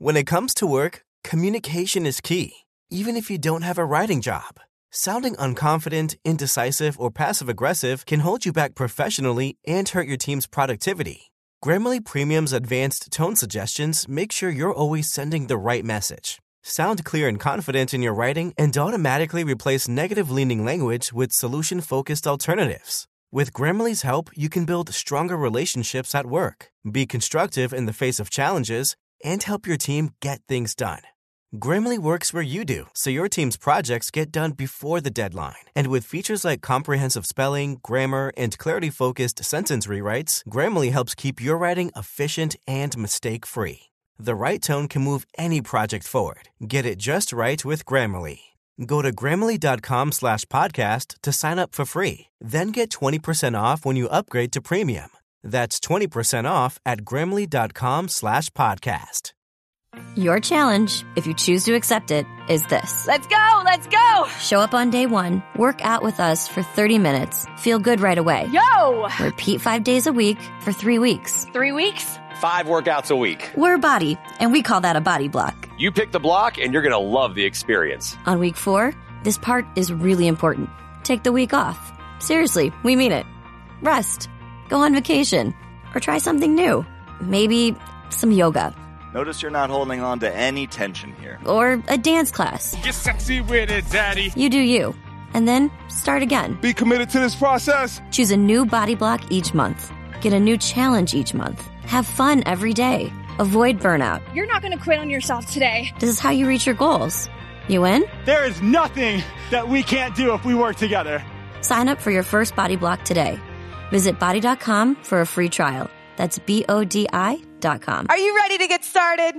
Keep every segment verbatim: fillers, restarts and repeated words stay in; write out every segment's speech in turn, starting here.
When it comes to work, communication is key, even if you don't have a writing job. Sounding unconfident, indecisive, or passive-aggressive can hold you back professionally and hurt your team's productivity. Grammarly Premium's advanced tone suggestions make sure you're always sending the right message. Sound clear and confident in your writing and automatically replace negative-leaning language with solution-focused alternatives. With Grammarly's help, you can build stronger relationships at work, be constructive in the face of challenges, and help your team get things done. Grammarly works where you do, so your team's projects get done before the deadline. And with features like comprehensive spelling, grammar, and clarity-focused sentence rewrites, Grammarly helps keep your writing efficient and mistake-free. The right tone can move any project forward. Get it just right with Grammarly. Go to Grammarly.com slash podcast to sign up for free. Then get twenty percent off when you upgrade to premium. That's twenty percent off at Grammarly.com slash podcast. Your challenge, if you choose to accept it, is this. Let's go! Let's go! Show up on day one, work out with us for thirty minutes, feel good right away. Yo! Repeat five days a week for three weeks. Three weeks? Five workouts a week. We're Body, and we call that a body block. You pick the block, and you're going to love the experience. On week four, this part is really important. Take the week off. Seriously, we mean it. Rest. Go on vacation. Or try something new. Maybe some yoga. Notice you're not holding on to any tension here. Or a dance class. Get sexy with it, daddy. You do you. And then start again. Be committed to this process. Choose a new body block each month. Get a new challenge each month. Have fun every day. Avoid burnout. You're not going to quit on yourself today. This is how you reach your goals. You in? There is nothing that we can't do if we work together. Sign up for your first body block today. Visit body dot com for a free trial. That's B O D I dot com. Are you ready to get started?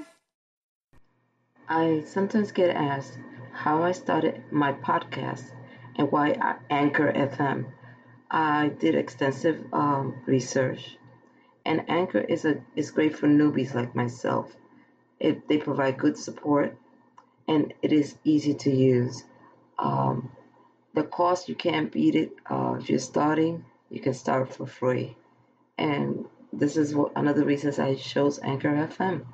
I sometimes get asked how I started my podcast and why I Anchor F M. I did extensive um, research, and Anchor is a is great for newbies like myself. It, they provide good support, and it is easy to use. Um, the cost, you can't beat it. Uh, if you're starting, you can start for free. And this is what, one of the reasons I chose Anchor F M.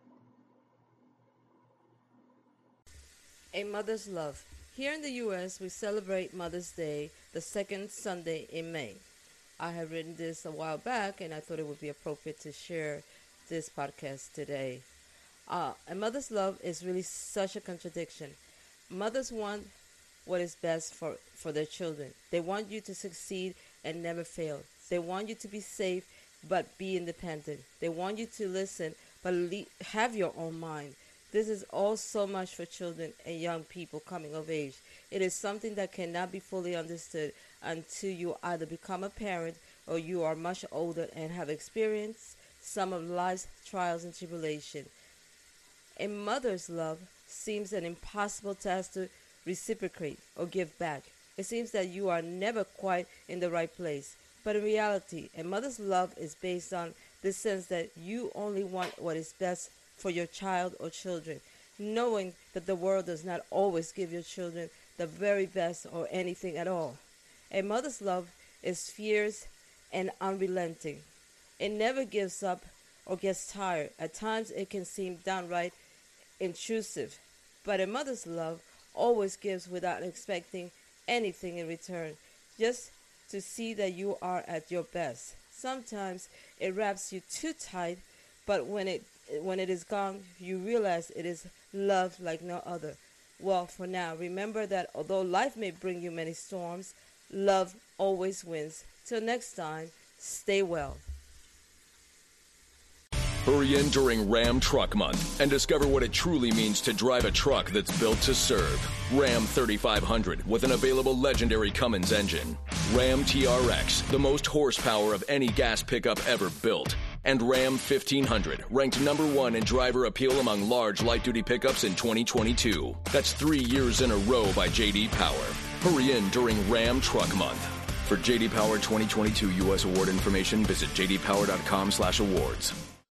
A Mother's Love. Here in the U S, we celebrate Mother's Day the second Sunday in May. I have written this a while back, and I thought it would be appropriate to share this podcast today. Uh, a mother's love is really such a contradiction. Mothers want what is best for, for their children. They want you to succeed and never fail. They want you to be safe but be independent. They want you to listen but le- have your own mind. This is all so much for children and young people coming of age. It is something that cannot be fully understood until you either become a parent or you are much older and have experienced some of life's trials and tribulation. A mother's love seems an impossible task to reciprocate or give back. It seems that you are never quite in the right place. But in reality, a mother's love is based on the sense that you only want what is best for your child or children, knowing that the world does not always give your children the very best or anything at all. A mother's love is fierce and unrelenting. It never gives up or gets tired. At times it can seem downright intrusive, but a mother's love always gives without expecting anything in return, just to see that you are at your best. Sometimes it wraps you too tight, but when it when it is gone, you realize it is love like no other. Well, for now, remember that although life may bring you many storms, love always wins. Till next time, stay well. Hurry in during Ram Truck Month and discover what it truly means to drive a truck that's built to serve. Ram thirty-five hundred with an available legendary Cummins engine. Ram T R X, the most horsepower of any gas pickup ever built. And Ram fifteen hundred, ranked number one in driver appeal among large light-duty pickups in twenty twenty-two. That's three years in a row by J D Power. Hurry in during Ram Truck Month. For J D Power twenty twenty-two U S award information, visit j d power dot com slash awards.